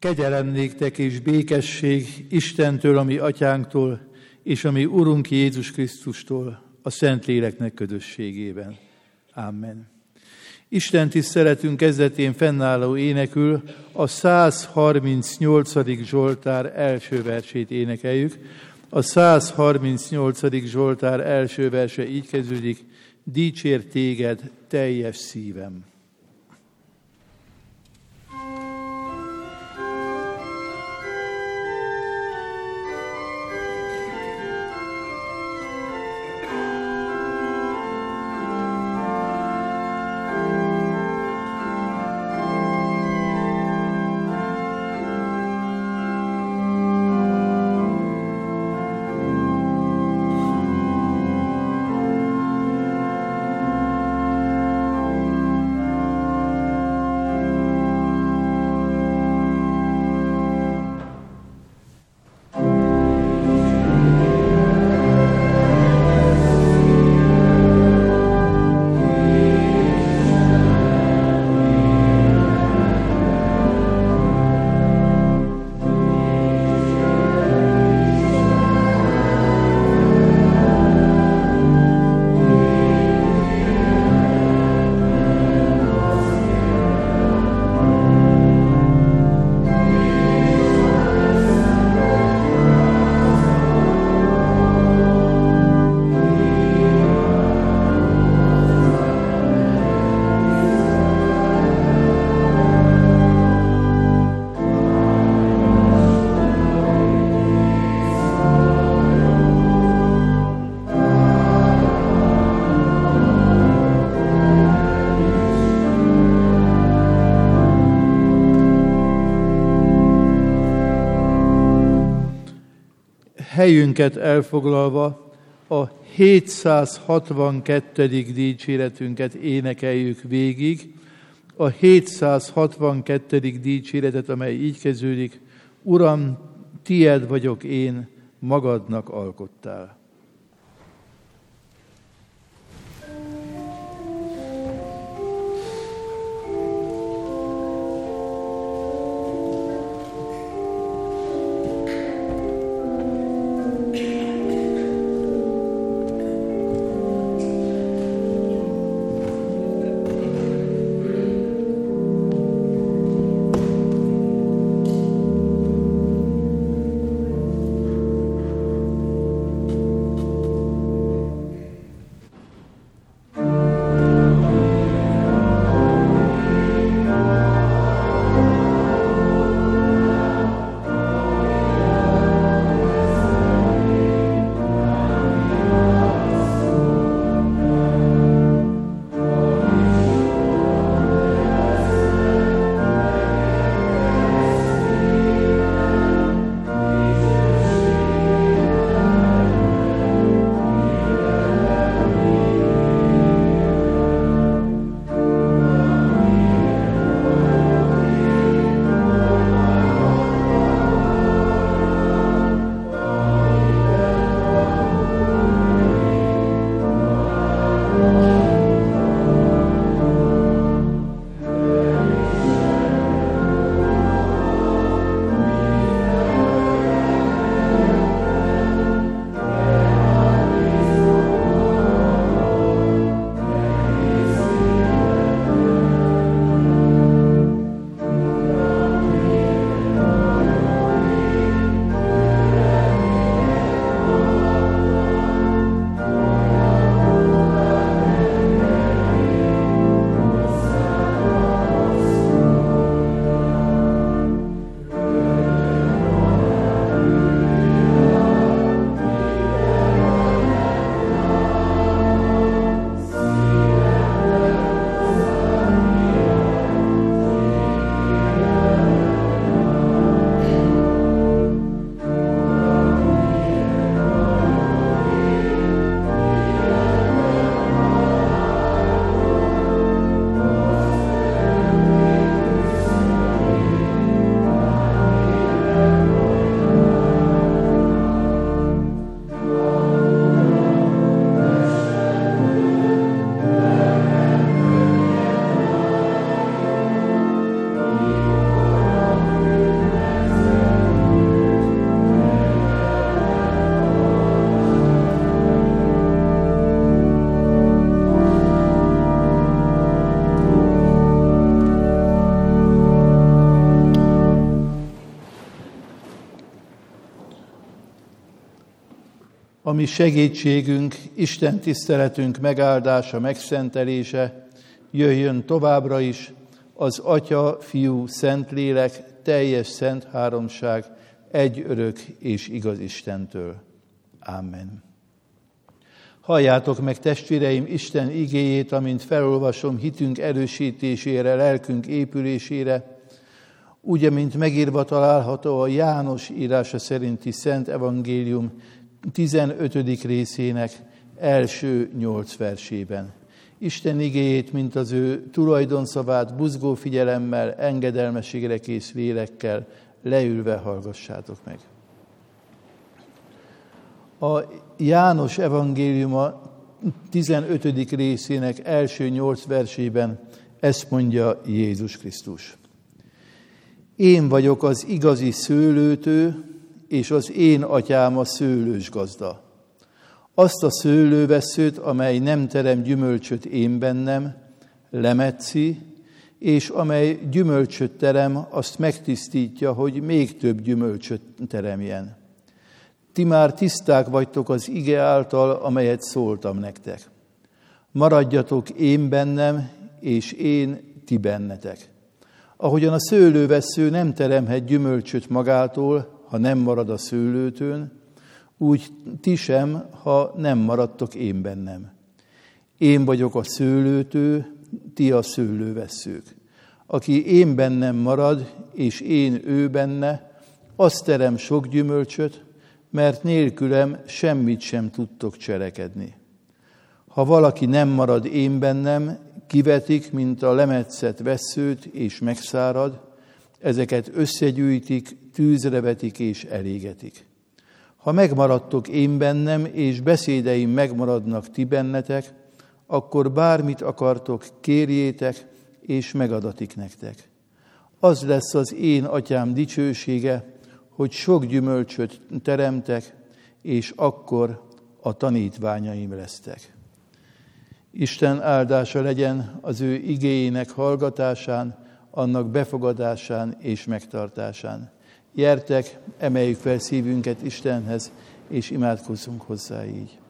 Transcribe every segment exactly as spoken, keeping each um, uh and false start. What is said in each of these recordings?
Kegyelem néktek és békesség Istentől, a mi atyánktól, és a mi Urunk Jézus Krisztustól, a Szentléleknek közösségében. Amen. Isten tiszteletünk kezdetén fennálló énekül a száz harmincnyolcadik Zsoltár első versét énekeljük. A száz harmincnyolcadik Zsoltár első verse így kezdődik: Dicsér téged teljes szívem. Helyünket elfoglalva a hétszázhatvankettedik dicséretünket énekeljük végig. A hétszázhatvankettedik dicséretet, amely így kezdődik: Uram, tied vagyok én, magadnak alkottál. A mi segítségünk, Isten tiszteletünk megáldása, megszentelése jöjjön továbbra is az Atya, Fiú, Szentlélek, teljes szent háromság, egy örök és igaz Istentől. Amen. Halljátok meg, testvéreim, Isten igéjét, amint felolvasom hitünk erősítésére, lelkünk épülésére, úgy, amint megírva található a János írása szerinti Szent Evangélium tizenötödik részének első nyolc versében. Isten igéjét, mint az ő tulajdonszavát buzgó figyelemmel, engedelmességre kész lélekkel leülve hallgassátok meg. A János evangéliuma tizenötödik részének első nyolc versében ezt mondja Jézus Krisztus. Én vagyok az igazi szőlőtő, és az én atyám a szőlős gazda. Azt a szőlővesszőt, amely nem terem gyümölcsöt én bennem, lemetszi, és amely gyümölcsöt terem, azt megtisztítja, hogy még több gyümölcsöt teremjen. Ti már tiszták vagytok az ige által, amelyet szóltam nektek. Maradjatok én bennem, és én ti bennetek. Ahogyan a szőlővessző nem teremhet gyümölcsöt magától, ha nem marad a szőlőtőn, úgy ti sem, ha nem maradtok én bennem. Én vagyok a szőlőtő, ti a szőlővesszők. Aki én bennem marad, és én ő benne, azt terem sok gyümölcsöt, mert nélkülem semmit sem tudtok cselekedni. Ha valaki nem marad én bennem, kivetik, mint a lemetszett vesszőt, és megszárad, ezeket összegyűjtik, tűzre vetik és elégetik. Ha megmaradtok én bennem, és beszédeim megmaradnak ti bennetek, akkor bármit akartok, kérjétek, és megadatik nektek. Az lesz az én atyám dicsősége, hogy sok gyümölcsöt teremtek, és akkor a tanítványaim lesztek. Isten áldása legyen az ő igéjének hallgatásán, annak befogadásán és megtartásán. Gyertek, emeljük fel szívünket Istenhez, és imádkozzunk hozzá így.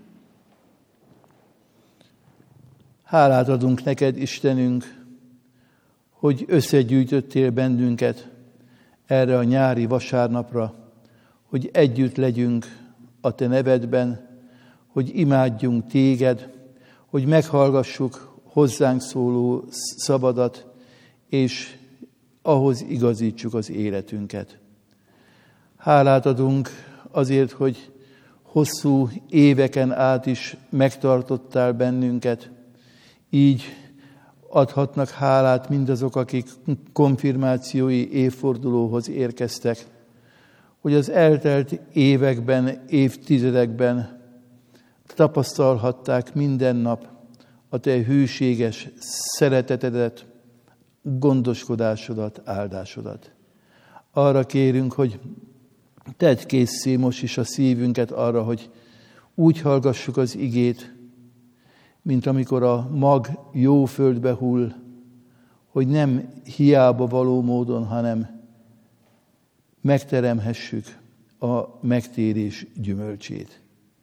Hálát adunk neked, Istenünk, hogy összegyűjtöttél bennünket erre a nyári vasárnapra, hogy együtt legyünk a te nevedben, hogy imádjunk téged, hogy meghallgassuk hozzánk szóló szavadat, és ahhoz igazítsuk az életünket. Hálát adunk azért, hogy hosszú éveken át is megtartottál bennünket, így adhatnak hálát mindazok, akik konfirmációi évfordulóhoz érkeztek, hogy az eltelt években, évtizedekben tapasztalhatták minden nap a te hűséges szeretetedet, gondoskodásodat, áldásodat. Arra kérünk, hogy tedd készé most is a szívünket arra, hogy úgy hallgassuk az igét, mint amikor a mag jó földbe hull, hogy nem hiába való módon, hanem megteremhessük a megtérés gyümölcsét.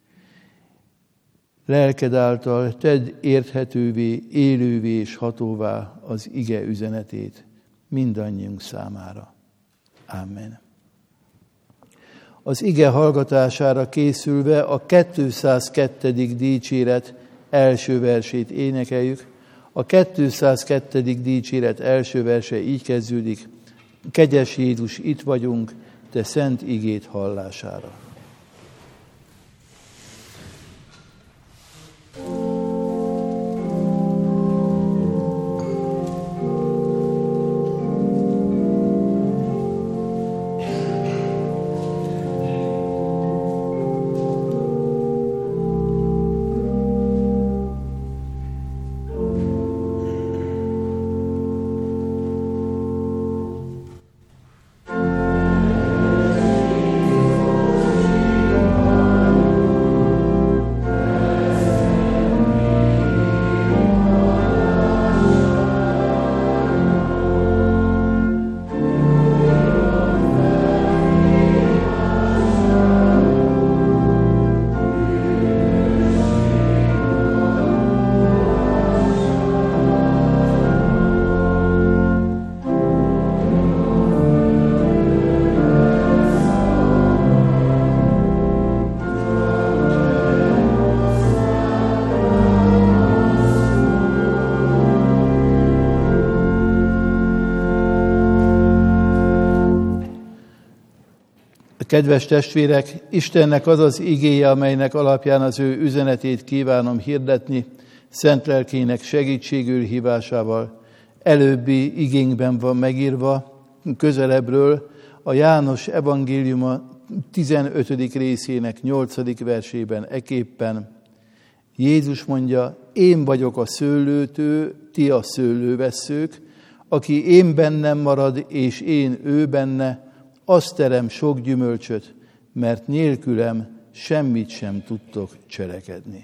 Lelked által tedd érthetővé, élővé és hatóvá az ige üzenetét mindannyiunk számára. Amen. Az ige hallgatására készülve a kétszázkettő. dicséret első versét énekeljük. A kétszázkettő. dicséret első verse így kezdődik. Kegyes Jézus, itt vagyunk, te szent igét hallására. Thank you. Kedves testvérek, Istennek az az igéje, amelynek alapján az ő üzenetét kívánom hirdetni, szent lelkének segítségül hívásával. Előbbi igénkben van megírva, közelebbről, a János evangéliuma tizenötödik részének nyolcadik versében eképpen. Jézus mondja, én vagyok a szőlőtő, ti a szőlővesszők, aki én bennem marad, és én ő benne, azt terem sok gyümölcsöt, mert nélkülem semmit sem tudtok cselekedni.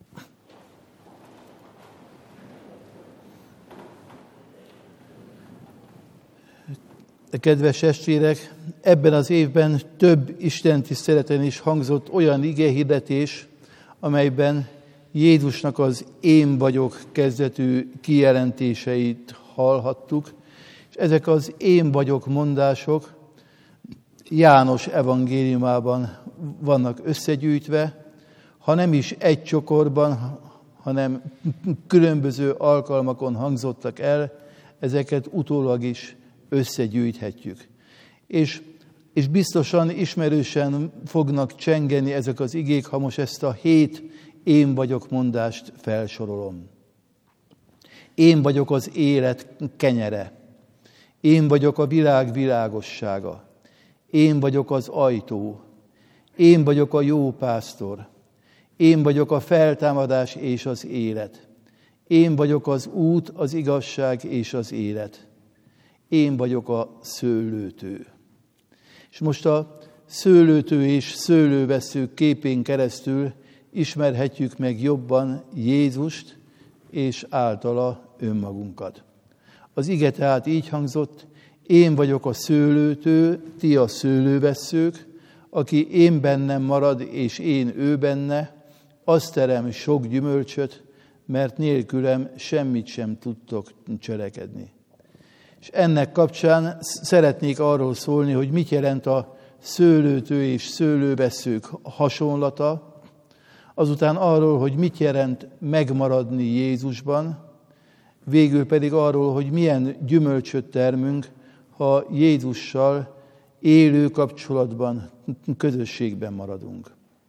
Kedves testvérek, ebben az évben több istentiszteleten is hangzott olyan igehirdetés, amelyben Jézusnak az én vagyok kezdetű kijelentéseit hallhattuk, és ezek az én vagyok mondások János evangéliumában vannak összegyűjtve, ha nem is egy csokorban, hanem különböző alkalmakon hangzottak el, ezeket utólag is összegyűjthetjük. És, és biztosan ismerősen fognak csengeni ezek az igék, ha most ezt a hét én vagyok mondást felsorolom. Én vagyok az élet kenyere. Én vagyok a világ világossága. Én vagyok az ajtó. Én vagyok a jó pásztor. Én vagyok a feltámadás és az élet. Én vagyok az út, az igazság és az élet. Én vagyok a szőlőtő. És most a szőlőtő és szőlővesző képén keresztül ismerhetjük meg jobban Jézust és általa önmagunkat. Az ige tehát így hangzott, én vagyok a szőlőtő, ti a szőlővesszők, aki én bennem marad, és én ő benne, azt terem sok gyümölcsöt, mert nélkülem semmit sem tudtok cselekedni. És ennek kapcsán szeretnék arról szólni, hogy mit jelent a szőlőtő és szőlővesszők hasonlata, azután arról, hogy mit jelent megmaradni Jézusban, végül pedig arról, hogy milyen gyümölcsöt termünk, ha Jézussal élő kapcsolatban, közösségben maradunk.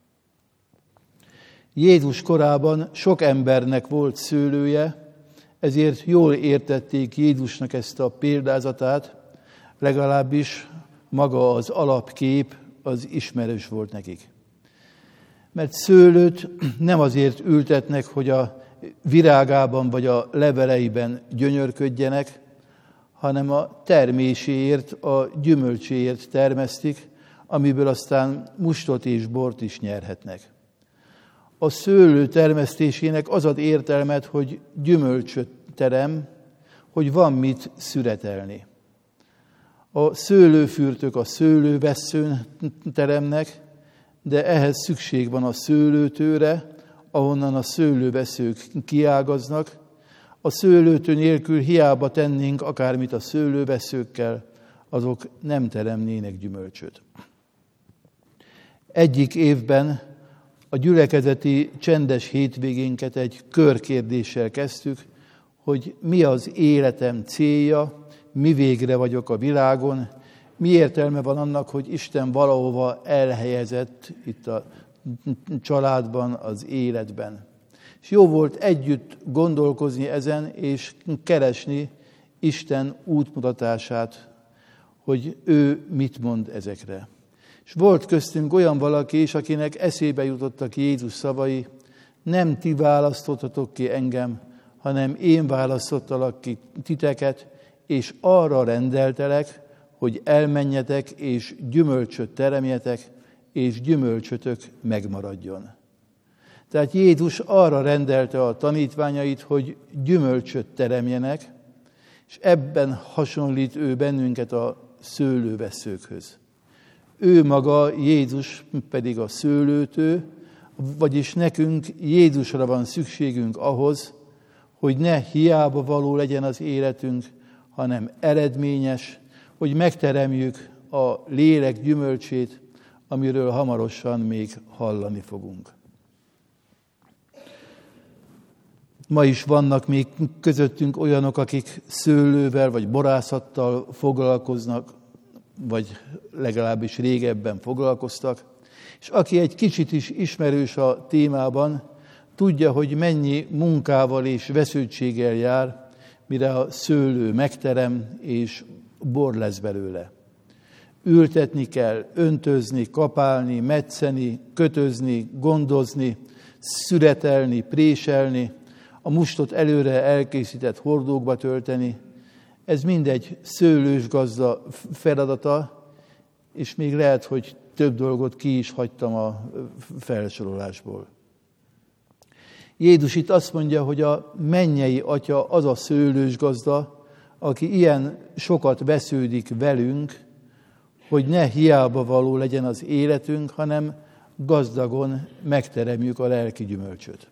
Jézus korában sok embernek volt szőlője, ezért jól értették Jézusnak ezt a példázatát, legalábbis maga az alapkép az ismerős volt nekik. Mert szőlőt nem azért ültetnek, hogy a virágában vagy a leveleiben gyönyörködjenek, hanem a terméséért, a gyümölcséért termesztik, amiből aztán mustot és bort is nyerhetnek. A szőlő termesztésének az ad értelmet, hogy gyümölcsöt terem, hogy van mit szüretelni. A szőlőfürtök a szőlővesszőn teremnek, de ehhez szükség van a szőlőtőre, ahonnan a szőlőveszők kiágaznak. A szőlőtő nélkül hiába tennénk akármit a szőlőveszőkkel, azok nem teremnének gyümölcsöt. Egyik évben a gyülekezeti csendes hétvégénket egy körkérdéssel kezdtük, hogy mi az életem célja, mi végre vagyok a világon, mi értelme van annak, hogy Isten valahova elhelyezett itt a családban, az életben. És jó volt együtt gondolkozni ezen, és keresni Isten útmutatását, hogy ő mit mond ezekre. És volt köztünk olyan valaki is, akinek eszébe jutottak Jézus szavai, nem ti választottatok ki engem, hanem én választottalak ki titeket, és arra rendeltelek, hogy elmenjetek, és gyümölcsöt teremjetek, és gyümölcsötök megmaradjon. Tehát Jézus arra rendelte a tanítványait, hogy gyümölcsöt teremjenek, és ebben hasonlít ő bennünket a szőlővesszőkhöz. Ő maga, Jézus pedig a szőlőtő, vagyis nekünk Jézusra van szükségünk ahhoz, hogy ne hiába való legyen az életünk, hanem eredményes, hogy megteremjük a lélek gyümölcsét, amiről hamarosan még hallani fogunk. Ma is vannak még közöttünk olyanok, akik szőlővel vagy borászattal foglalkoznak, vagy legalábbis régebben foglalkoztak. És aki egy kicsit is ismerős a témában, tudja, hogy mennyi munkával és vesződtséggel jár, mire a szőlő megterem és bor lesz belőle. Ültetni kell, öntözni, kapálni, metszeni, kötözni, gondozni, szüretelni, préselni, a mustot előre elkészített hordókba tölteni. Ez mindegy szőlős gazda feladata, és még lehet, hogy több dolgot ki is hagytam a felsorolásból. Jézus itt azt mondja, hogy a mennyei Atya az a szőlős gazda, aki ilyen sokat vesződik velünk, hogy ne hiába való legyen az életünk, hanem gazdagon megteremjük a lelki gyümölcsöt.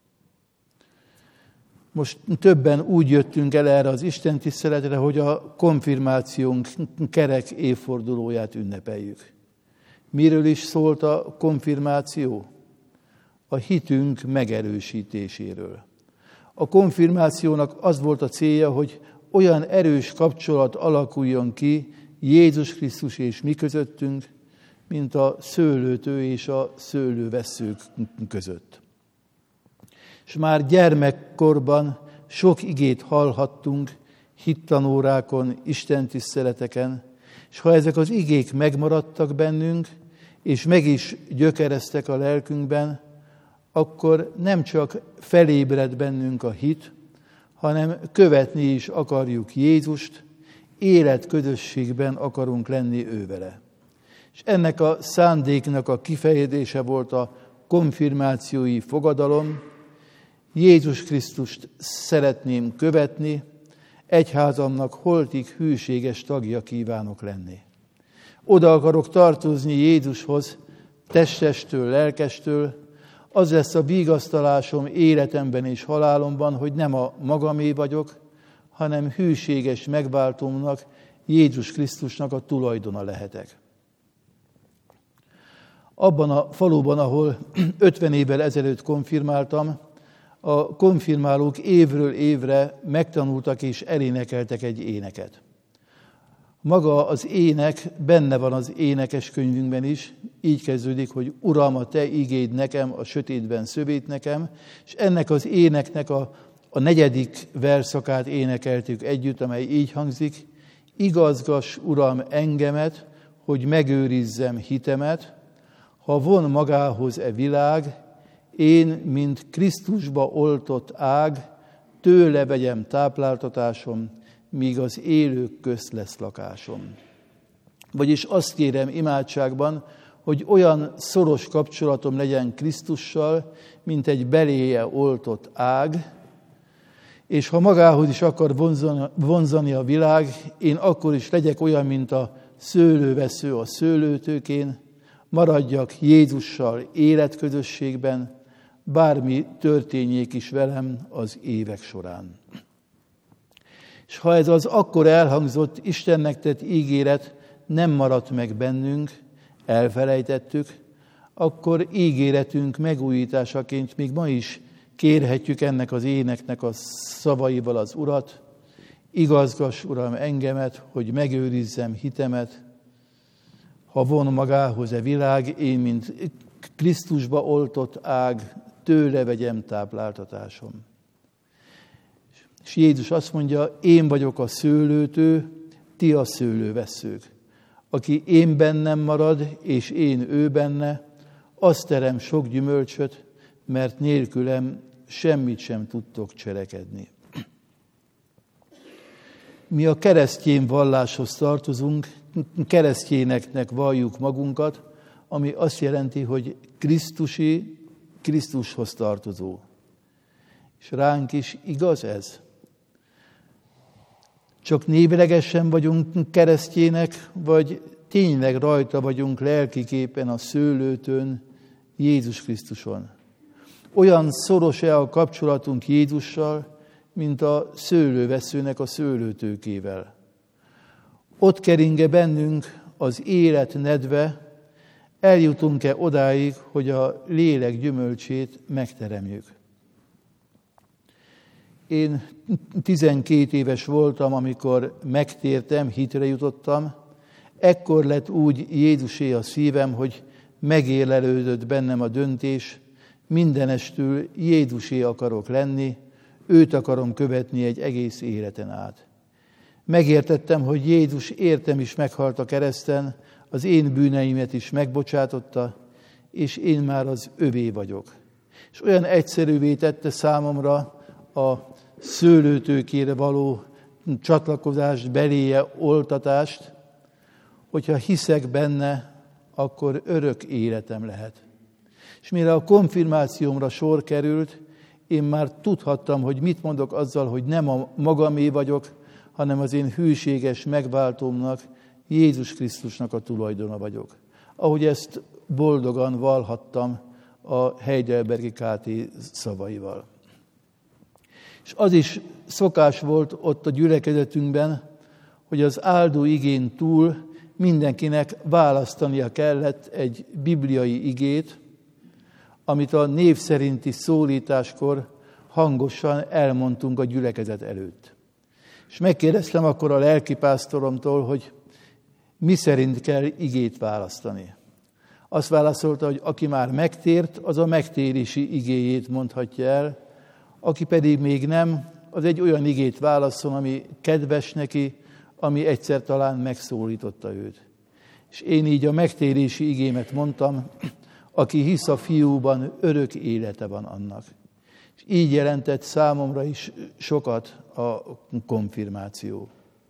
Most többen úgy jöttünk el erre az Isten tiszteletre, hogy a konfirmációnk kerek évfordulóját ünnepeljük. Miről is szólt a konfirmáció? A hitünk megerősítéséről. A konfirmációnak az volt a célja, hogy olyan erős kapcsolat alakuljon ki Jézus Krisztus és mi közöttünk, mint a szőlőtő és a szőlővesszők között. És már gyermekkorban sok igét hallhattunk hittanórákon, istentiszteleteken, és ha ezek az igék megmaradtak bennünk, és meg is gyökereztek a lelkünkben, akkor nem csak felébred bennünk a hit, hanem követni is akarjuk Jézust, életközösségben akarunk lenni ővele. És ennek a szándéknak a kifejezése volt a konfirmációi fogadalom. Jézus Krisztust szeretném követni, egyházamnak holtig hűséges tagja kívánok lenni. Oda akarok tartozni Jézushoz, testestől, lelkestől, az lesz a vigasztalásom életemben és halálomban, hogy nem a magamé vagyok, hanem hűséges megváltómnak, Jézus Krisztusnak a tulajdona lehetek. Abban a faluban, ahol ötven évvel ezelőtt konfirmáltam, a konfirmálók évről évre megtanultak és elénekeltek egy éneket. Maga az ének benne van az énekes könyvünkben is, így kezdődik, hogy Uram, a Te igéd nekem, a sötétben szövét nekem, és ennek az éneknek a, a negyedik verszakát énekeltük együtt, amely így hangzik: igazgass, Uram, engemet, hogy megőrizzem hitemet, ha von magához e világ, én, mint Krisztusba oltott ág, tőle vegyem tápláltatásom, míg az élők közt lesz lakásom. Vagyis azt kérem imádságban, hogy olyan szoros kapcsolatom legyen Krisztussal, mint egy beléje oltott ág, és ha magához is akar vonzani, vonzani a világ, én akkor is legyek olyan, mint a szőlővesző a szőlőtőkén, maradjak Jézussal életközösségben, bármi történjék is velem az évek során. És ha ez az akkor elhangzott Istennek tett ígéret nem maradt meg bennünk, elfelejtettük, akkor ígéretünk megújításaként még ma is kérhetjük ennek az éneknek a szavaival az Urat: igazgass, Uram, engemet, hogy megőrizzem hitemet, ha von magához e világ, én, mint Krisztusba oltott ág, tőle vegyem tápláltatásom. És Jézus azt mondja, én vagyok a szőlőtő, ti a szőlővesszők. Aki én bennem marad, és én ő benne, az terem sok gyümölcsöt, mert nélkülem semmit sem tudtok cselekedni. Mi a keresztény valláshoz tartozunk, keresztényeknek valljuk magunkat, ami azt jelenti, hogy Krisztusi, Krisztushoz tartozó. És ránk is igaz ez? Csak névlegesen vagyunk keresztjének, vagy tényleg rajta vagyunk lelkiképpen a szőlőtőn, Jézus Krisztuson? Olyan szoros-e a kapcsolatunk Jézussal, mint a szőlőveszőnek a szőlőtőkével? Ott keringe bennünk az élet nedve, eljutunk-e odáig, hogy a lélek gyümölcsét megteremjük? Én tizenkét éves voltam, amikor megtértem, hitre jutottam. ekkor lett úgy Jézusé a szívem, hogy megélelődött bennem a döntés, mindenestül Jézusé akarok lenni, őt akarom követni egy egész életen át. Megértettem, hogy Jézus értem is meghalt a kereszten, az én bűneimet is megbocsátotta, és én már az övé vagyok. És olyan egyszerűvé tette számomra a szőlőtőkére való csatlakozást, beléje oltatást, hogyha hiszek benne, akkor örök életem lehet. És mire a konfirmációmra sor került, én már tudhattam, hogy mit mondok azzal, hogy nem a magamé vagyok, hanem az én hűséges megváltómnak, Jézus Krisztusnak a tulajdona vagyok. Ahogy ezt boldogan vallhattam a Heidelbergi ká té szavaival. És az is szokás volt ott a gyülekezetünkben, hogy az áldó igén túl mindenkinek választania kellett egy bibliai igét, amit a név szerinti szólításkor hangosan elmondtunk a gyülekezet előtt. És megkérdeztem akkor a lelkipásztoromtól, hogy mi szerint kell igét választani. Azt válaszolta, hogy aki már megtért, az a megtérési igéjét mondhatja el, aki pedig még nem, az egy olyan igét válasszon, ami kedves neki, ami egyszer talán megszólította őt. És én így a megtérési igémet mondtam, aki hisz a fiúban, örök élete van annak. És így jelentett számomra is sokat a konfirmáció.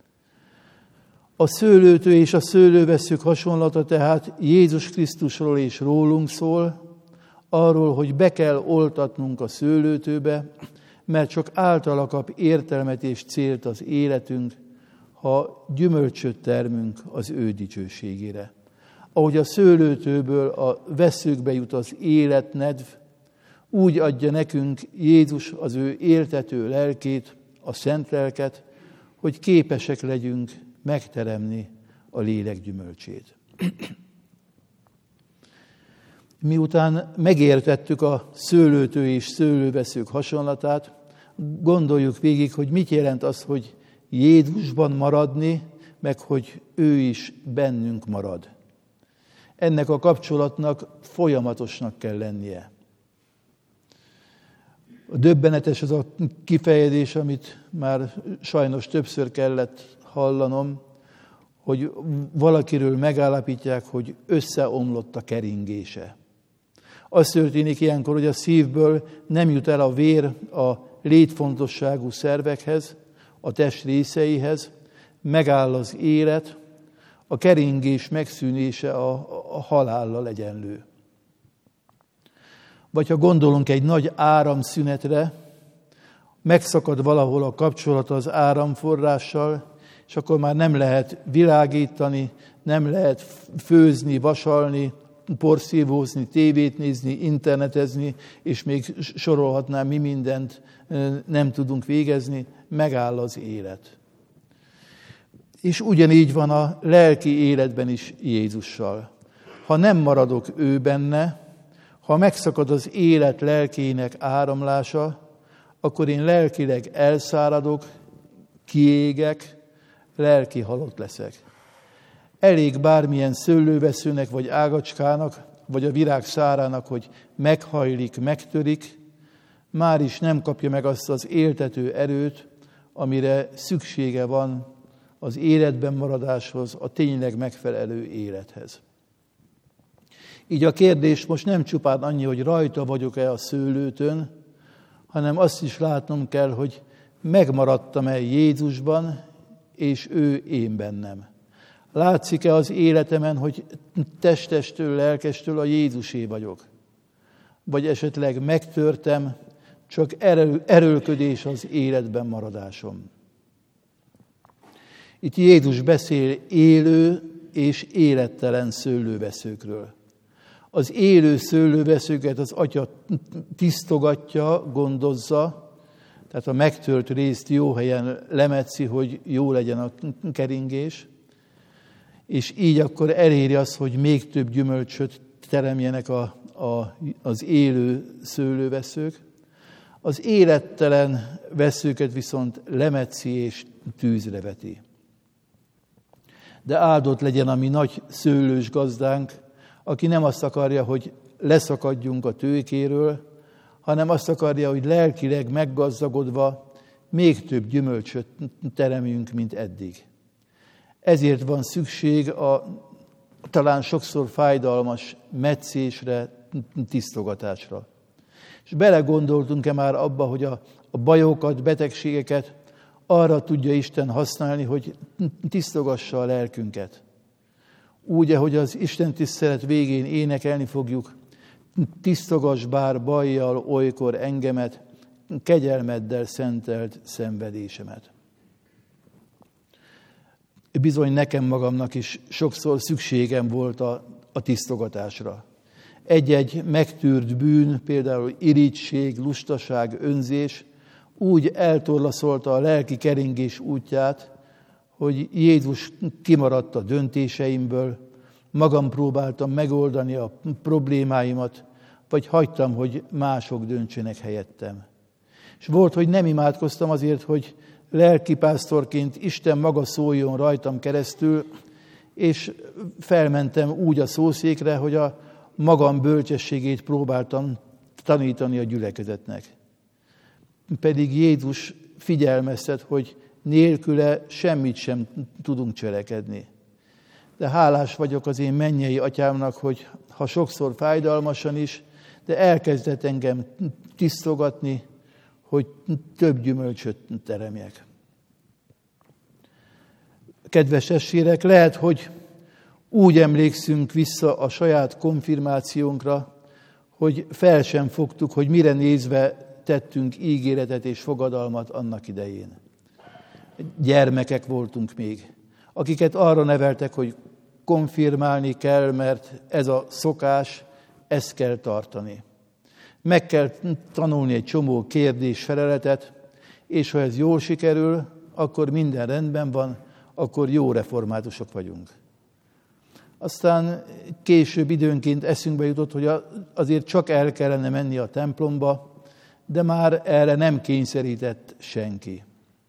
A szőlőtő és a szőlővesszők hasonlata tehát Jézus Krisztusról és rólunk szól, arról, hogy be kell oltatnunk a szőlőtőbe, mert csak általa kap értelmet és célt az életünk, ha gyümölcsöt termünk az ő dicsőségére. Ahogy a szőlőtőből a vesszőkbe jut az életnedv, úgy adja nekünk Jézus az ő éltető lelkét, a szent lelket, hogy képesek legyünk megteremni a lélek gyümölcsét. Miután megértettük a szőlőtő és szőlőveszők hasonlatát, gondoljuk végig, hogy mit jelent az, hogy Jézusban maradni, meg hogy ő is bennünk marad. Ennek a kapcsolatnak folyamatosnak kell lennie. A döbbenetes az a kifejezés, amit már sajnos többször kellett hallanom, hogy valakiről megállapítják, hogy összeomlott a keringése. Az történik ilyenkor, hogy a szívből nem jut el a vér a létfontosságú szervekhez, a test részeihez, megáll az élet, a keringés megszűnése a, a halállal egyenlő. Vagy ha gondolunk egy nagy áramszünetre, megszakad valahol a kapcsolat az áramforrással, és akkor már nem lehet világítani, nem lehet főzni, vasalni, porszívózni, tévét nézni, internetezni, és még sorolhatnám, mi mindent nem tudunk végezni, megáll az élet. És ugyanígy van a lelki életben is Jézussal. Ha nem maradok ő benne, ha megszakad az élet lelkének áramlása, akkor én lelkileg elszáradok, kiégek, lelki halott leszek. Elég bármilyen szőlőveszőnek, vagy ágacskának, vagy a virág szárának, hogy meghajlik, megtörik, már is nem kapja meg azt az éltető erőt, amire szüksége van az életben maradáshoz, a tényleg megfelelő élethez. Így a kérdés most nem csupán annyi, hogy rajta vagyok-e a szőlőtön, hanem azt is látnom kell, hogy megmaradtam-e Jézusban, és ő én bennem. Látszik-e az életemen, hogy testestől, lelkestől a Jézusé vagyok? Vagy esetleg megtörtem, csak erő, erőlködés az életben maradásom. Itt Jézus beszél élő és élettelen szőlőveszőkről. Az élő szőlőveszőket az Atya tisztogatja, gondozza, tehát a megtört részt jó helyen lemetszi, hogy jó legyen a keringés, és így akkor eléri azt, hogy még több gyümölcsöt teremjenek a, a, az élő szőlőveszők. Az élettelen veszőket viszont lemetszi és tűzre veti. De áldott legyen a mi nagy szőlős gazdánk, aki nem azt akarja, hogy leszakadjunk a tőkéről, hanem azt akarja, hogy lelkileg meggazdagodva még több gyümölcsöt teremjünk, mint eddig. Ezért van szükség a talán sokszor fájdalmas metszésre, tisztogatásra. És belegondoltunk-e már abba, hogy a, a bajokat, betegségeket arra tudja Isten használni, hogy tisztogassa a lelkünket. Úgy, ahogy az Isten tisztelet végén énekelni fogjuk, tisztogass bár bajjal olykor engemet, kegyelmeddel szentelt szenvedésemet. Bizony nekem magamnak is sokszor szükségem volt a, a tisztogatásra. Egy-egy megtűrt bűn, például irigység, lustaság, önzés úgy eltorlaszolta a lelki keringés útját, hogy Jézus kimaradt a döntéseimből, magam próbáltam megoldani a problémáimat, vagy hagytam, hogy mások döntsenek helyettem. És volt, hogy nem imádkoztam azért, hogy lelkipásztorként Isten maga szóljon rajtam keresztül, és felmentem úgy a szószékre, hogy a magam bölcsességét próbáltam tanítani a gyülekezetnek. Pedig Jézus figyelmeztet, hogy nélküle semmit sem tudunk cselekedni. De hálás vagyok az én mennyei atyámnak, hogy ha sokszor fájdalmasan is, de elkezdett engem tisztogatni, hogy több gyümölcsöt teremjek. Kedves testvérek, lehet, hogy úgy emlékszünk vissza a saját konfirmációnkra, hogy fel sem fogtuk, hogy mire nézve tettünk ígéretet és fogadalmat annak idején. Gyermekek voltunk még, akiket arra neveltek, hogy konfirmálni kell, mert ez a szokás, ezt kell tartani. Meg kell tanulni egy csomó kérdés-feleletet, és ha ez jól sikerül, akkor minden rendben van, akkor jó reformátusok vagyunk. Aztán később időnként eszünkbe jutott, hogy azért csak el kellene menni a templomba, de már erre nem kényszerített senki.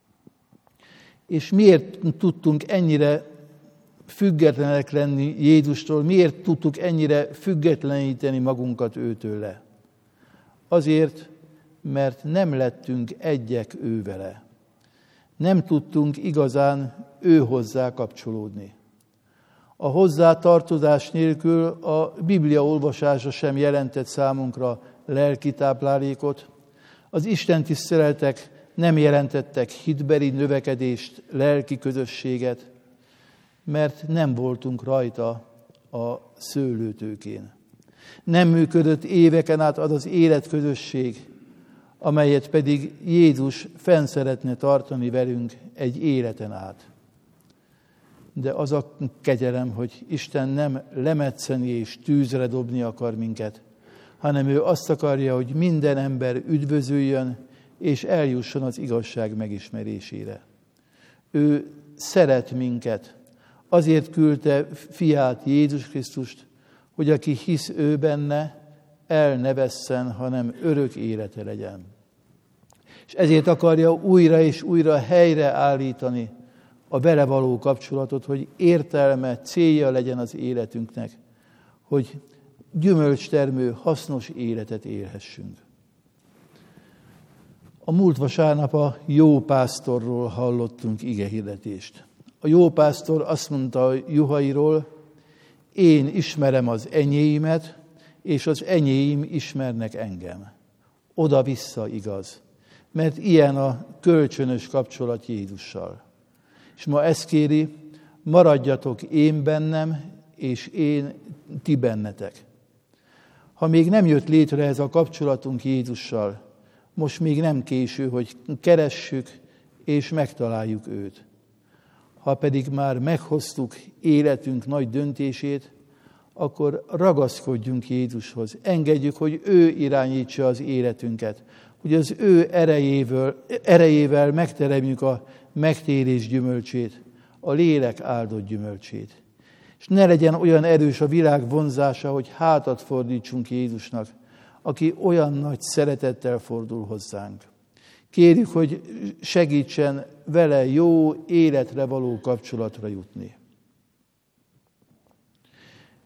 És miért tudtunk ennyire függetlenek lenni Jézustól, miért tudtuk ennyire függetleníteni magunkat őtőle? Azért, mert nem lettünk egyek ővele. Nem tudtunk igazán ő hozzá kapcsolódni. A hozzátartozás nélkül a Biblia olvasása sem jelentett számunkra lelki táplálékot, az Isten tiszteletek nem jelentettek hitbeli növekedést, lelki közösséget, mert nem voltunk rajta a szőlőtőkén. Nem működött éveken át az az életközösség, amelyet pedig Jézus fenn szeretne tartani velünk egy életen át. De az a kegyelem, hogy Isten nem lemetszeni és tűzre dobni akar minket, hanem ő azt akarja, hogy minden ember üdvözüljön, és eljusson az igazság megismerésére. Ő szeret minket, azért küldte fiát, Jézus Krisztust, hogy aki hisz ő benne, el ne vesszen, hanem örök élete legyen. És ezért akarja újra és újra helyreállítani a vele való kapcsolatot, hogy értelme, célja legyen az életünknek, hogy gyümölcstermő, hasznos életet élhessünk. A múlt vasárnap a jó pásztorról hallottunk igehirdetést. A jó pásztor azt mondta a juhairól, én ismerem az enyéimet, és az enyéim ismernek engem. Oda-vissza igaz, mert ilyen a kölcsönös kapcsolat Jézussal. És ma ezt kéri, maradjatok én bennem, és én ti bennetek. Ha még nem jött létre ez a kapcsolatunk Jézussal, most még nem késő, hogy keressük és megtaláljuk őt. Ha pedig már meghoztuk életünk nagy döntését, akkor ragaszkodjunk Jézushoz. Engedjük, hogy ő irányítsa az életünket, hogy az ő erejével, erejével megteremjük a megtérés gyümölcsét, a lélek áldott gyümölcsét. És ne legyen olyan erős a világ vonzása, hogy hátat fordítsunk Jézusnak, aki olyan nagy szeretettel fordul hozzánk. Kérjük, hogy segítsen vele jó életre való kapcsolatra jutni.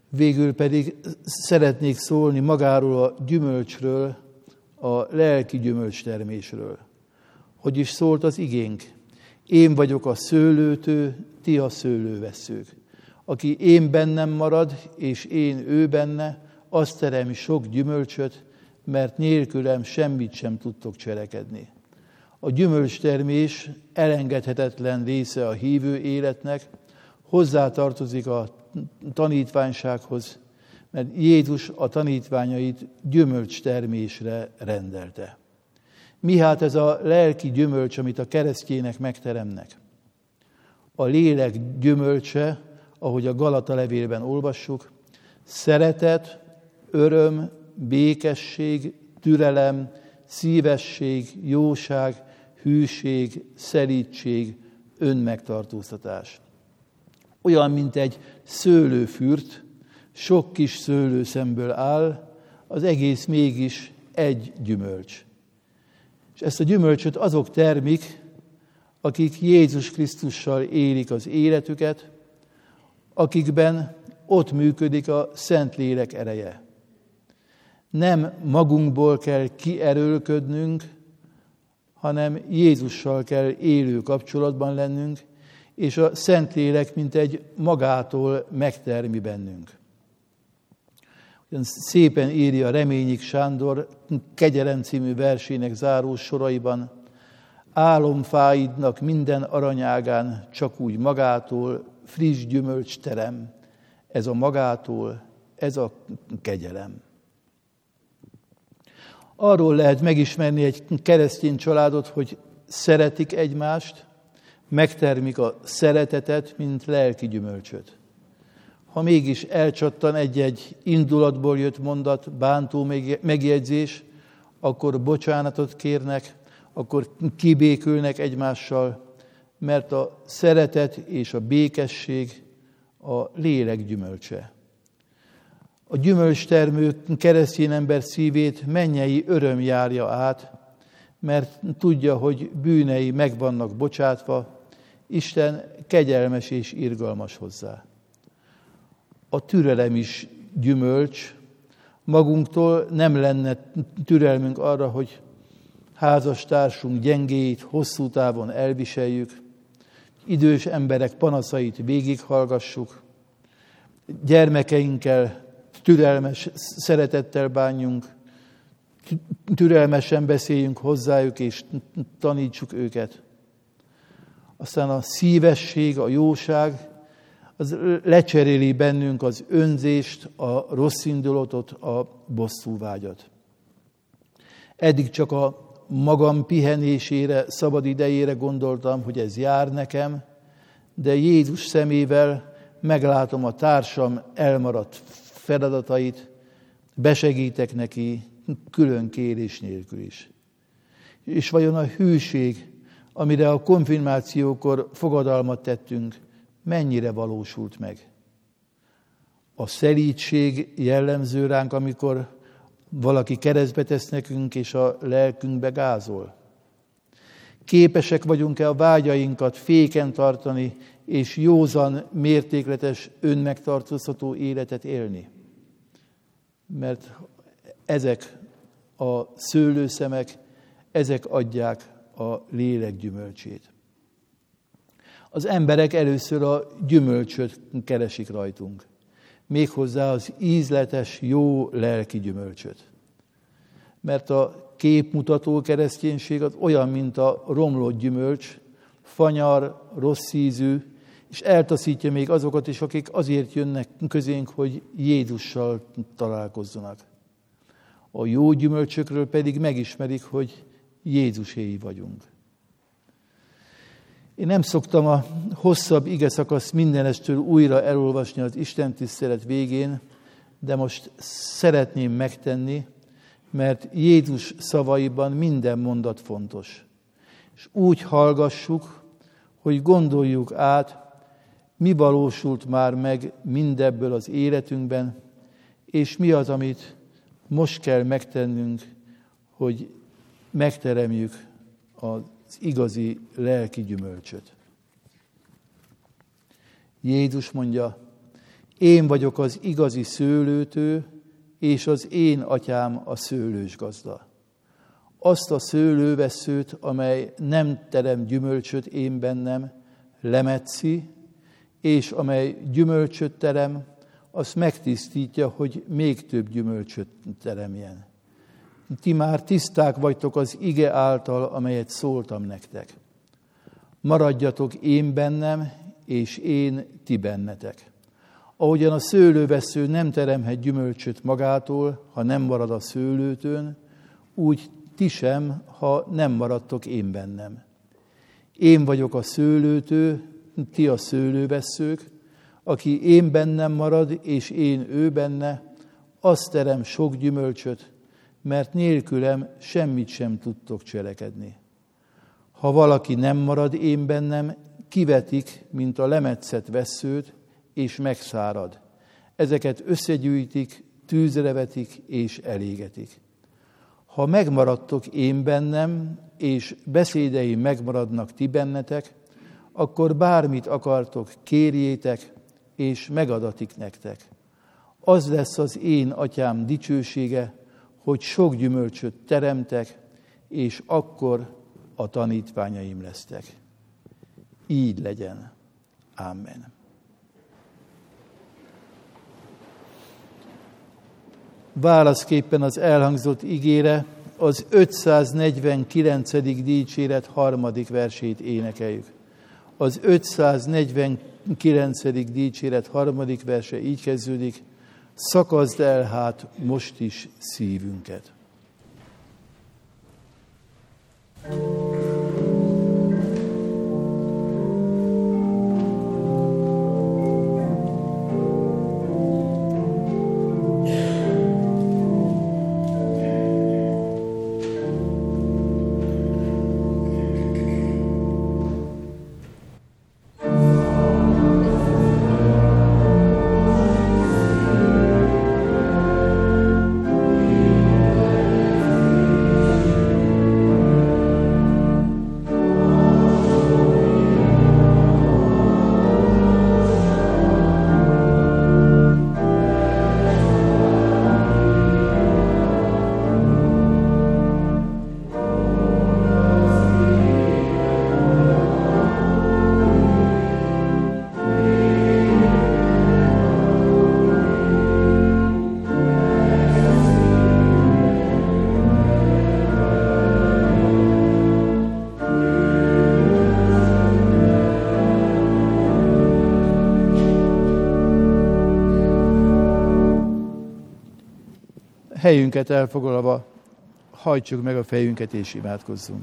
Végül pedig szeretnék szólni magáról a gyümölcsről, a lelki gyümölcstermésről. Hogy is szólt az igénk? Én vagyok a szőlőtő, ti a szőlővesszők. Aki én bennem marad, és én ő benne, az terem sok gyümölcsöt, mert nélkülem semmit sem tudtok cselekedni. A gyümölcstermés elengedhetetlen része a hívő életnek, hozzátartozik a tanítványsághoz, mert Jézus a tanítványait gyümölcstermésre rendelte. Mi hát ez a lelki gyümölcs, amit a keresztjének megteremnek? A lélek gyümölcse, ahogy a Galata levélben olvassuk, szeretet, öröm, békesség, türelem, szívesség, jóság, hűség, szelídség, önmegtartóztatás. Olyan, mint egy szőlőfürt, sok kis szőlőszemből áll, az egész mégis egy gyümölcs. És ezt a gyümölcsöt azok termik, akik Jézus Krisztussal élik az életüket, akikben ott működik a Szentlélek ereje. Nem magunkból kell kierőlködnünk, hanem Jézussal kell élő kapcsolatban lennünk, és a Szentlélek mint egy magától megtermi bennünk. Ugyan szépen írja Reményik Sándor Kegyelem című versének záró soraiban: álomfáidnak minden aranyágán csak úgy magától friss gyümölcs terem. Ez a magától, ez a kegyelem. Arról lehet megismerni egy keresztény családot, hogy szeretik egymást, megtermik a szeretetet, mint lelki gyümölcsöt. Ha mégis elcsattan egy-egy indulatból jött mondat, bántó megjegyzés, akkor bocsánatot kérnek, akkor kibékülnek egymással, mert a szeretet és a békesség a lélek gyümölcse. A gyümölcstermő keresztény ember szívét mennyei öröm járja át, mert tudja, hogy bűnei meg vannak bocsátva, Isten kegyelmes és irgalmas hozzá. A türelem is gyümölcs. Magunktól nem lenne türelmünk arra, hogy házastársunk gyengéit hosszú távon elviseljük, idős emberek panaszait végighallgassuk, gyermekeinkkel türelmes szeretettel bánjunk, türelmesen beszéljünk hozzájuk és tanítsuk őket. Aztán a szívesség, a jóság, az lecseréli bennünk az önzést, a rossz indulatot, a bosszúvágyat. Eddig csak a magam pihenésére, szabad idejére gondoltam, hogy ez jár nekem, de Jézus szemével meglátom a társam elmaradt feladatait, besegítek neki külön kérés nélkül is. És vajon a hűség, amire a konfirmációkor fogadalmat tettünk, mennyire valósult meg? A szelídség jellemző ránk, amikor valaki keresztbe tesz nekünk, és a lelkünkbe gázol? Képesek vagyunk-e a vágyainkat féken tartani, és józan, mértékletes, önmegtartóztató életet élni? Mert ezek a szőlőszemek, ezek adják a lélek gyümölcsét. Az emberek először a gyümölcsöt keresik rajtunk, méghozzá az ízletes, jó lelki gyümölcsöt. Mert a képmutató kereszténység az olyan, mint a romlott gyümölcs, fanyar, rossz ízű, és eltaszítja még azokat is, akik azért jönnek közénk, hogy Jézussal találkozzanak. A jó gyümölcsökről pedig megismerik, hogy Jézuséi vagyunk. Én nem szoktam a hosszabb igeszakaszt mindenestől újra elolvasni az istentisztelet végén, de most szeretném megtenni, mert Jézus szavaiban minden mondat fontos. És úgy hallgassuk, hogy gondoljuk át, mi valósult már meg mindebből az életünkben, és mi az, amit most kell megtennünk, hogy megteremjük az igazi lelki gyümölcsöt. Jézus mondja, Én vagyok az igazi szőlőtő, és az én atyám a szőlősgazda. Azt a szőlővesszőt, amely nem terem gyümölcsöt én bennem, lemetszi, és amely gyümölcsöt terem, azt megtisztítja, hogy még több gyümölcsöt teremjen. Ti már tiszták vagytok az ige által, amelyet szóltam nektek. Maradjatok én bennem, és én ti bennetek. Ahogyan a szőlővessző nem teremhet gyümölcsöt magától, ha nem marad a szőlőtőn, úgy ti sem, ha nem maradtok én bennem. Én vagyok a szőlőtő, ti a szőlővesszők, aki én bennem marad, és én ő benne, azt terem sok gyümölcsöt, mert nélkülem semmit sem tudtok cselekedni. Ha valaki nem marad én bennem, kivetik, mint a lemetszett vesszőt, és megszárad. Ezeket összegyűjtik, tűzre vetik, és elégetik. Ha megmaradtok én bennem, és beszédeim megmaradnak ti bennetek, akkor bármit akartok, kérjétek, és megadatik nektek. Az lesz az én atyám dicsősége, hogy sok gyümölcsöt teremtek, és akkor a tanítványaim lesztek. Így legyen. Amen. Válaszképpen az elhangzott igére az ötszáznegyvenkilencedik dicséret harmadik versét énekeljük. Az ötszáznegyvenkilencedik dicséret harmadik verse így kezdődik: szakazd el hát most is szívünket. Helyünket elfoglalva, hajtsuk meg a fejünket és imádkozzunk.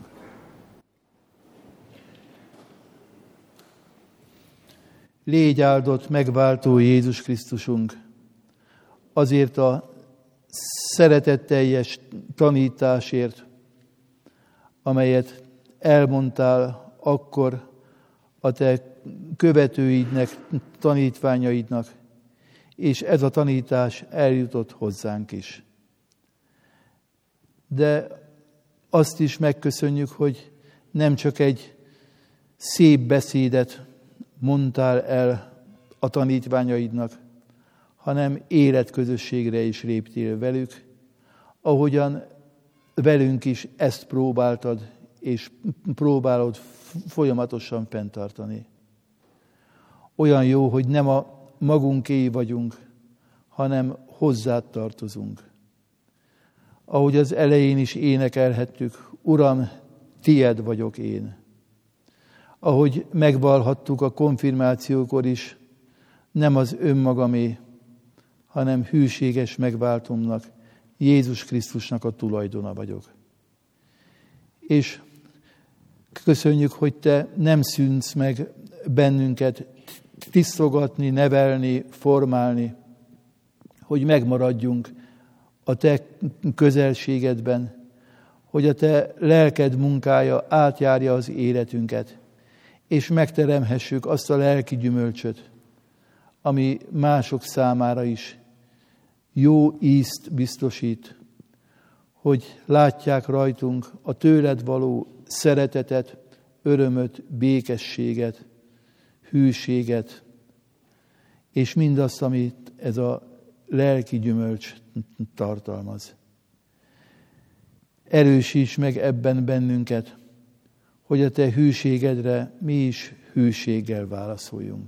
Légy áldott, megváltó Jézus Krisztusunk, azért a szeretetteljes tanításért, amelyet elmondtál akkor a te követőidnek, tanítványaidnak, és ez a tanítás eljutott hozzánk is. De azt is megköszönjük, hogy nem csak egy szép beszédet mondtál el a tanítványaidnak, hanem életközösségre is léptél velük, ahogyan velünk is ezt próbáltad, és próbálod folyamatosan fenntartani. Olyan jó, hogy nem a magunkéi vagyunk, hanem hozzád tartozunk. Ahogy az elején is énekelhettük, Uram, tied vagyok én. Ahogy megvallhattuk a konfirmációkor is, nem az önmagamé, hanem hűséges megváltomnak, Jézus Krisztusnak a tulajdona vagyok. És köszönjük, hogy te nem szűnsz meg bennünket tisztogatni, nevelni, formálni, hogy megmaradjunk a te közelségedben, hogy a te lelked munkája átjárja az életünket, és megteremhessük azt a lelki gyümölcsöt, ami mások számára is jó ízt biztosít, hogy látják rajtunk a tőled való szeretetet, örömöt, békességet, hűséget, és mindazt, amit ez a lelki gyümölcs tartalmaz. Erősíts meg ebben bennünket, hogy a te hűségedre mi is hűséggel válaszoljunk.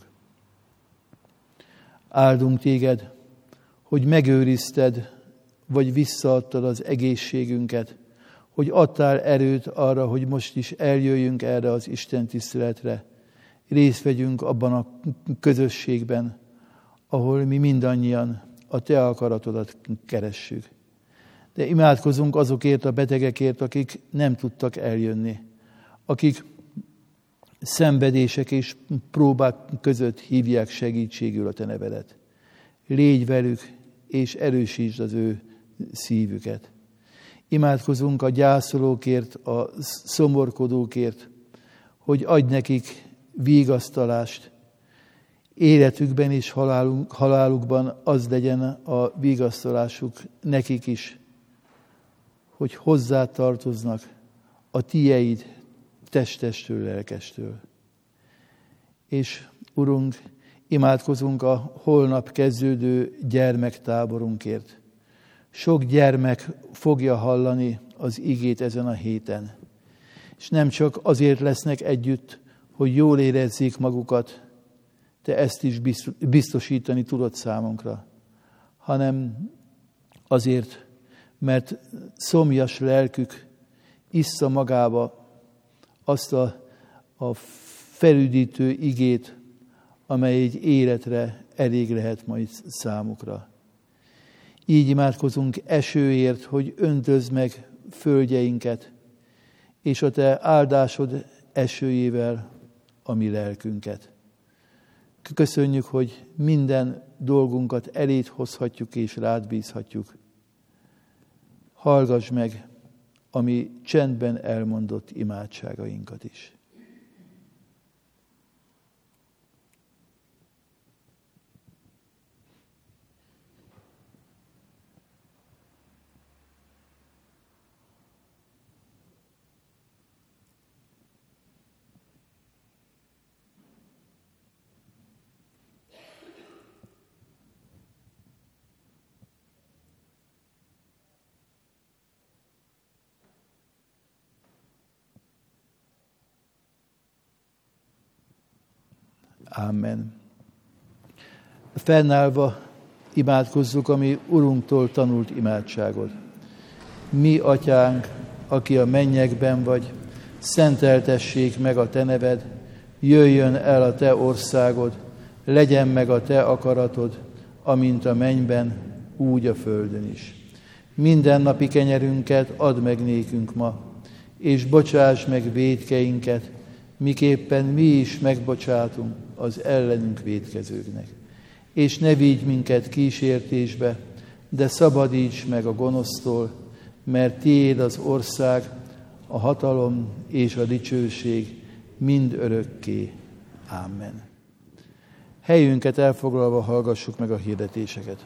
Áldunk téged, hogy megőrizted, vagy visszaadtad az egészségünket, hogy adtál erőt arra, hogy most is eljöjjünk erre az Isten tiszteletre, részt vegyünk abban a közösségben, ahol mi mindannyian a te akaratodat keressük. De imádkozunk azokért a betegekért, akik nem tudtak eljönni, akik szenvedések és próbák között hívják segítségül a te nevedet. Légy velük, és erősítsd az ő szívüket. Imádkozunk a gyászolókért, a szomorkodókért, hogy adj nekik vigasztalást. Életükben és haláluk, halálukban az legyen a vigasztalásuk nekik is, hogy hozzá tartoznak a tieid testestől, lelkestől. És Urunk, imádkozunk a holnap kezdődő gyermektáborunkért. Sok gyermek fogja hallani az igét ezen a héten. És nem csak azért lesznek együtt, hogy jól érezzék magukat, te ezt is biztosítani tudod számunkra, hanem azért, mert szomjas lelkük issza magába azt a, a felüdítő igét, amely egy életre elég lehet majd számukra. Így imádkozunk esőért, hogy öntözd meg földjeinket, és a te áldásod esőjével a mi lelkünket. Köszönjük, hogy minden dolgunkat eléd hozhatjuk és rád bízhatjuk. Hallgass meg a mi csendben elmondott imádságainkat is. Amen. Fennállva imádkozzuk a mi Urunktól tanult imádságot. Mi, Atyánk, aki a mennyekben vagy, szenteltessék meg a te neved, jöjjön el a te országod, legyen meg a te akaratod, amint a mennyben, úgy a földön is. Mindennapi kenyerünket add meg nékünk ma, és bocsáss meg vétkeinket, miképpen mi is megbocsátunk az ellenünk vétkezőknek. És ne vigy minket kísértésbe, de szabadíts meg a gonosztól, mert tiéd az ország, a hatalom és a dicsőség mind örökké. Amen. Helyünket elfoglalva hallgassuk meg a hirdetéseket.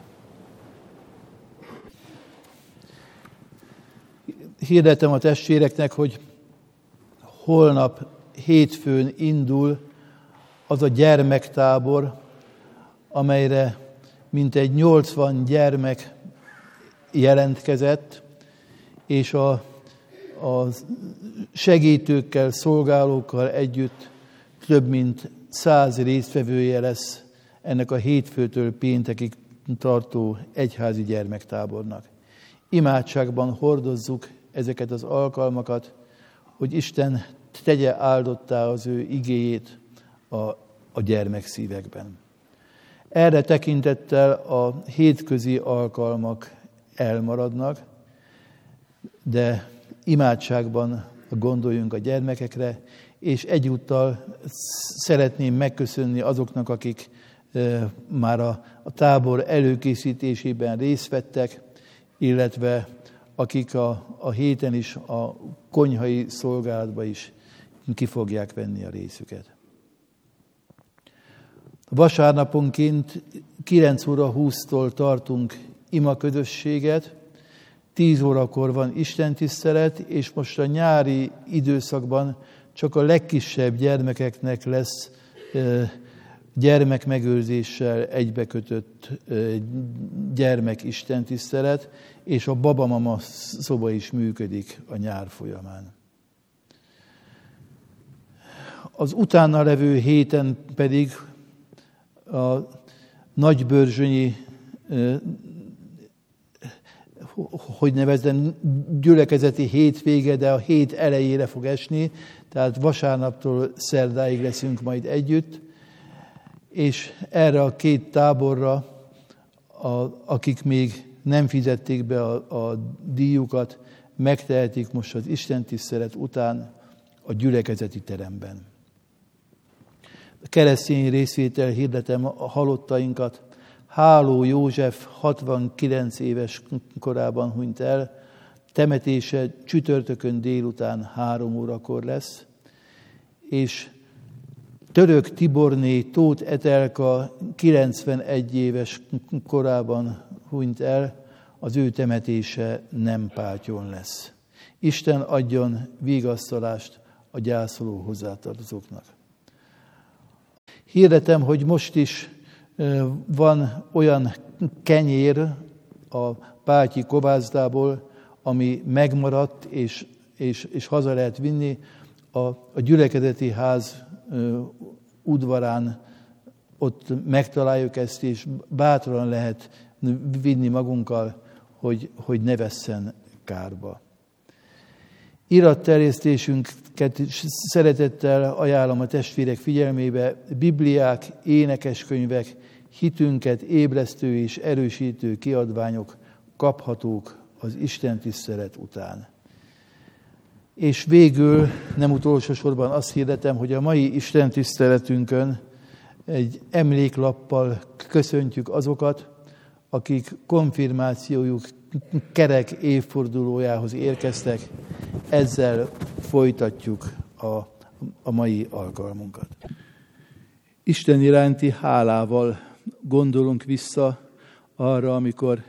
Hirdetem a testvéreknek, hogy holnap hétfőn indul az a gyermektábor, amelyre mintegy nyolcvan gyermek jelentkezett, és a, a segítőkkel, szolgálókkal együtt több mint száz résztvevője lesz ennek a hétfőtől péntekig tartó egyházi gyermektábornak. Imádságban hordozzuk ezeket az alkalmakat, hogy Isten tegye áldottá az ő igéjét a, a gyermekszívekben. Erre tekintettel a hétközi alkalmak elmaradnak, de imádságban gondoljunk a gyermekekre, és egyúttal szeretném megköszönni azoknak, akik e, már a, a tábor előkészítésében részt vettek, illetve akik a, a héten is a konyhai szolgálatba is ki fogják venni a részüket. Vasárnaponként kilenc óra húsztól tartunk ima közösséget, tíz órakor van istentisztelet, és most a nyári időszakban csak a legkisebb gyermekeknek lesz e, gyermekmegőrzéssel egybekötött gyermek istentisztelet, és a babamama szoba is működik a nyár folyamán. Az utána levő héten pedig a nagybörzsönyi, hogy nevezzem, gyülekezeti hétvége, de a hét elejére fog esni, tehát vasárnaptól szerdáig leszünk majd együtt, és erre a két táborra, a, akik még nem fizették be a, a díjukat, megtehetik most az istentisztelet után a gyülekezeti teremben. A keresztény részvétel hirdetem a halottainkat. Háló József hatvankilenc éves korában hunyt el, temetése csütörtökön délután három órakor lesz, és Török Tiborné Tóth Etelka kilencvenegy éves korában hunyt el, az ő temetése nem Pátyon lesz. Isten adjon vigasztalást a gyászoló hozzátartozóknak. Hirdetem, hogy most is van olyan kenyér a Pátyi kovászdából, ami megmaradt, és, és, és haza lehet vinni. A, a gyülekezeti ház udvarán ott megtaláljuk ezt, és bátran lehet vinni magunkkal, hogy, hogy ne vesszen kárba. Iratterjesztésünket szeretettel ajánlom a testvérek figyelmébe. Bibliák, énekeskönyvek, hitünket ébresztő és erősítő kiadványok kaphatók az istentisztelet után. És végül, nem utolsó sorban azt hirdetem, hogy a mai istentiszteletünkön egy emléklappal köszöntjük azokat, akik konfirmációjuk kerek évfordulójához érkeztek. Ezzel folytatjuk a, a mai alkalmunkat. Isten iránti hálával gondolunk vissza arra, amikor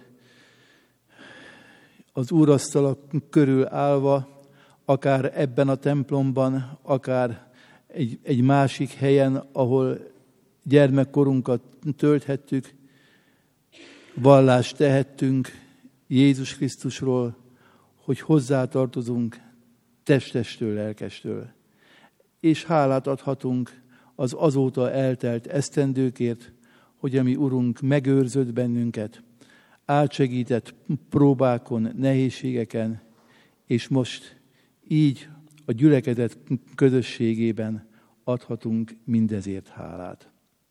az úrasztala körül állva, akár ebben a templomban, akár egy, egy másik helyen, ahol gyermekkorunkat tölthettük, vallást tehettünk Jézus Krisztusról, hogy hozzátartozunk testestől, lelkestől. És hálát adhatunk az azóta eltelt esztendőkért, hogy a mi Urunk megőrzött bennünket, átsegített próbákon, nehézségeken, és most így a gyülekezet közösségében adhatunk mindezért hálát.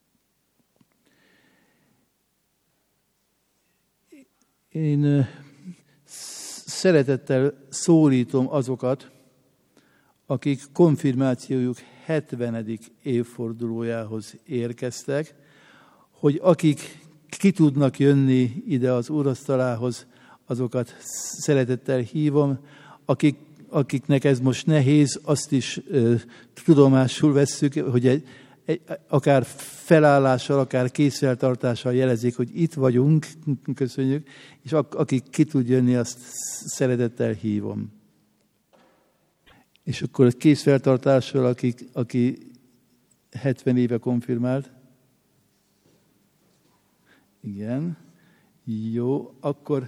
Én szeretettel szólítom azokat, akik konfirmációjuk hetvenedik évfordulójához érkeztek, hogy akik ki tudnak jönni ide az úrasztalához, azokat szeretettel hívom, akik, akiknek ez most nehéz, azt is ö, tudomásul vesszük, hogy egy, egy, akár felállással, akár készfeltartással jelezik, hogy itt vagyunk, köszönjük, és ak, akik ki tud jönni, azt szeretettel hívom. És akkor a készfeltartással, aki, aki hetven éve konfirmált. Igen. Jó, akkor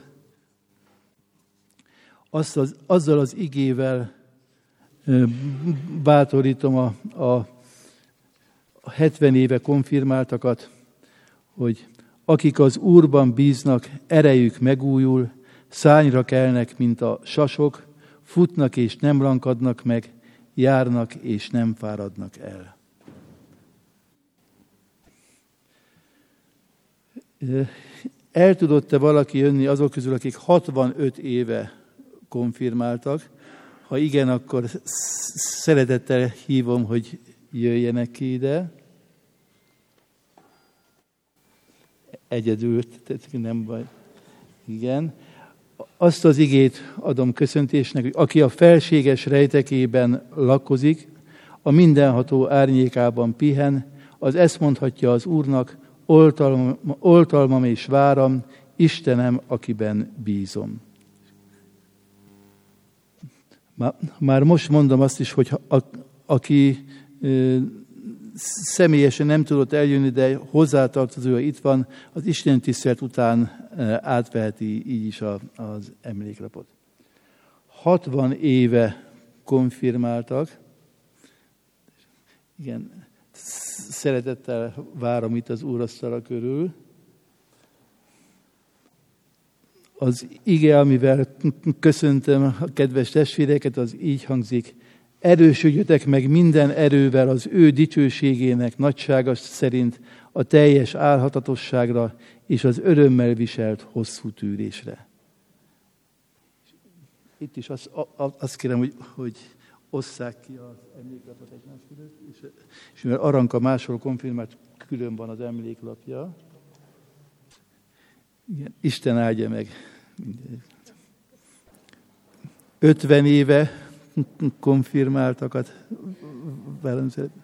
azt az, azzal az igével bátorítom a, a hetven éve konfirmáltakat, hogy akik az Úrban bíznak, erejük megújul, szárnyra kelnek, mint a sasok, futnak és nem rankadnak meg, járnak és nem fáradnak el. El tudott-e valaki jönni azok közül, akik hatvanöt éve konfirmáltak? Ha igen, akkor szeretettel hívom, hogy jöjjenek ki ide. Egyedül, nem baj. Igen. Azt az igét adom köszöntésnek, hogy aki a felséges rejtekében lakozik, a mindenható árnyékában pihen, az ezt mondhatja az Úrnak, oltalmam, oltalmam és váram, Istenem, akiben bízom. Már most mondom azt is, hogy a, aki személyesen nem tudott eljönni, de hozzátartozója itt van, az Isten tisztelet után átveheti így is a, az emléklapot. hatvan éve konfirmáltak. Igen, szeretettel várom itt az úrasztala körül. Az ige, amivel köszöntöm a kedves testvéreket, az így hangzik: erősödjetek meg minden erővel az ő dicsőségének nagysága szerint a teljes álhatatosságra és az örömmel viselt hosszú tűrésre. Itt is azt, azt kérem, hogy, hogy osszák ki az emléklapot egymás között, és, és mivel Aranka máshol konfirmált, külön van az emléklapja. Igen, Isten áldja meg. ötven éve konfirmáltakat velem szeretném.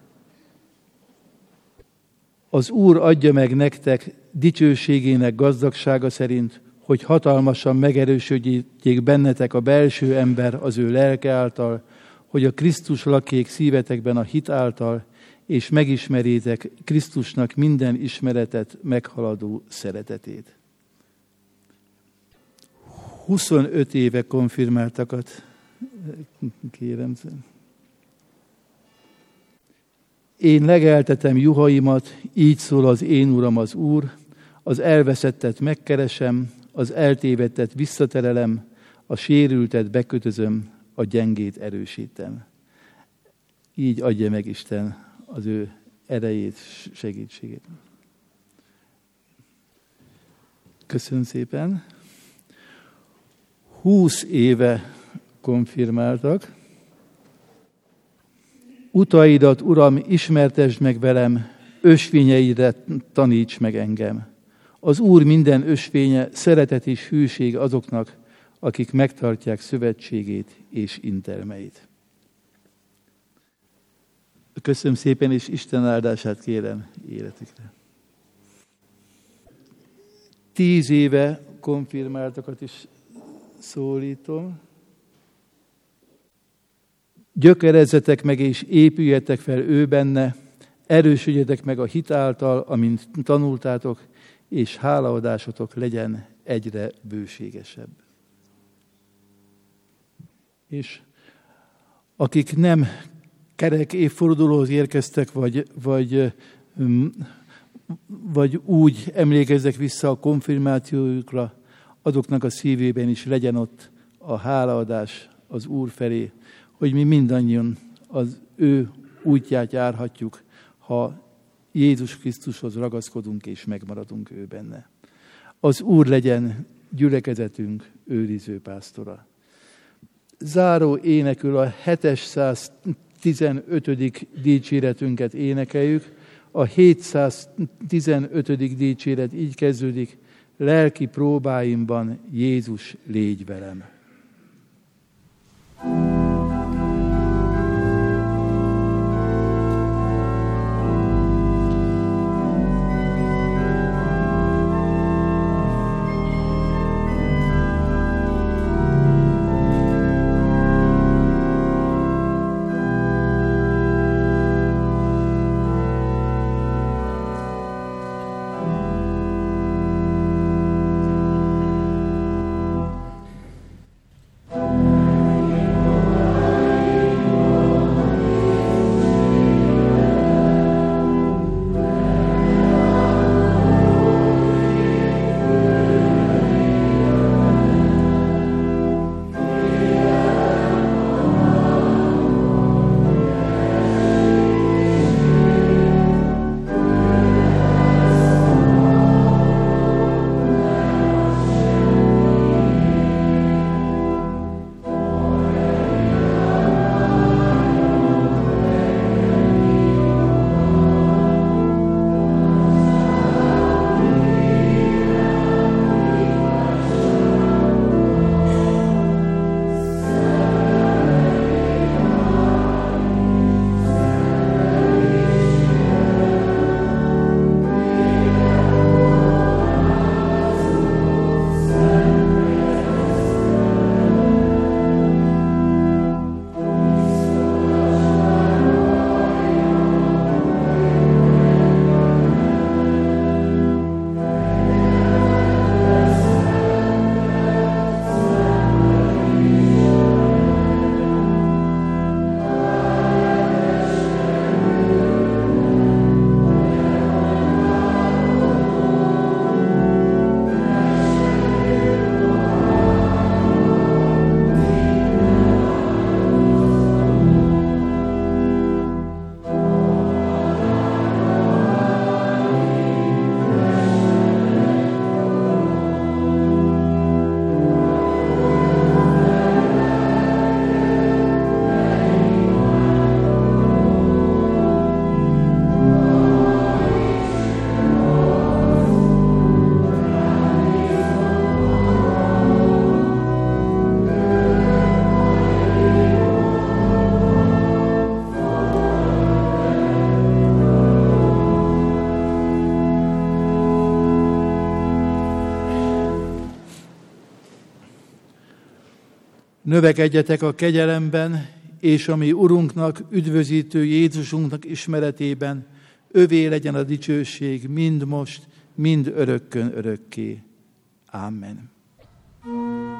Az Úr adja meg nektek dicsőségének gazdagsága szerint, hogy hatalmasan megerősödjék bennetek a belső ember az ő lelke által, hogy a Krisztus lakjék szívetekben a hit által, és megismerjétek Krisztusnak minden ismeretet meghaladó szeretetét. huszonöt éve konfirmáltakat kérem. Én legeltetem juhaimat, így szól az én Uram az Úr, az elveszettet megkeresem, az eltévedtet visszaterelem, a sérültet bekötözöm, a gyengét erősítem. Így adja meg Isten az ő erejét, segítségét. Köszönöm szépen. Húsz éve konfirmáltak. Utaidat, Uram, ismertesd meg velem, ösvényeidre taníts meg engem. Az Úr minden ösvénye szeretet és hűség azoknak, akik megtartják szövetségét és intelmeit. Köszönöm szépen, és Isten áldását kérem életükre. Tíz éve konfirmáltakat is szólítom. Gyökerezzetek meg és épüljetek fel ő benne, erősödjetek meg a hit által, amint tanultátok, és hálaadásotok legyen egyre bőségesebb. És akik nem kerek évfordulóhoz érkeztek, vagy, vagy, vagy úgy emlékeznek vissza a konfirmációjukra, azoknak a szívében is legyen ott a hálaadás az Úr felé, hogy mi mindannyian az ő útját járhatjuk, ha Jézus Krisztushoz ragaszkodunk és megmaradunk ő benne. Az Úr legyen gyülekezetünk őriző pásztora. Záró énekül a hétszáztizenötödik dicséretünket énekeljük. A hétszáztizenötödik dicséret így kezdődik: lelki próbáimban Jézus, légy velem. Oh Növekedjetek a kegyelemben, és a mi Urunknak, üdvözítő Jézusunknak ismeretében, övé legyen a dicsőség mind most, mind örökkön örökké. Amen.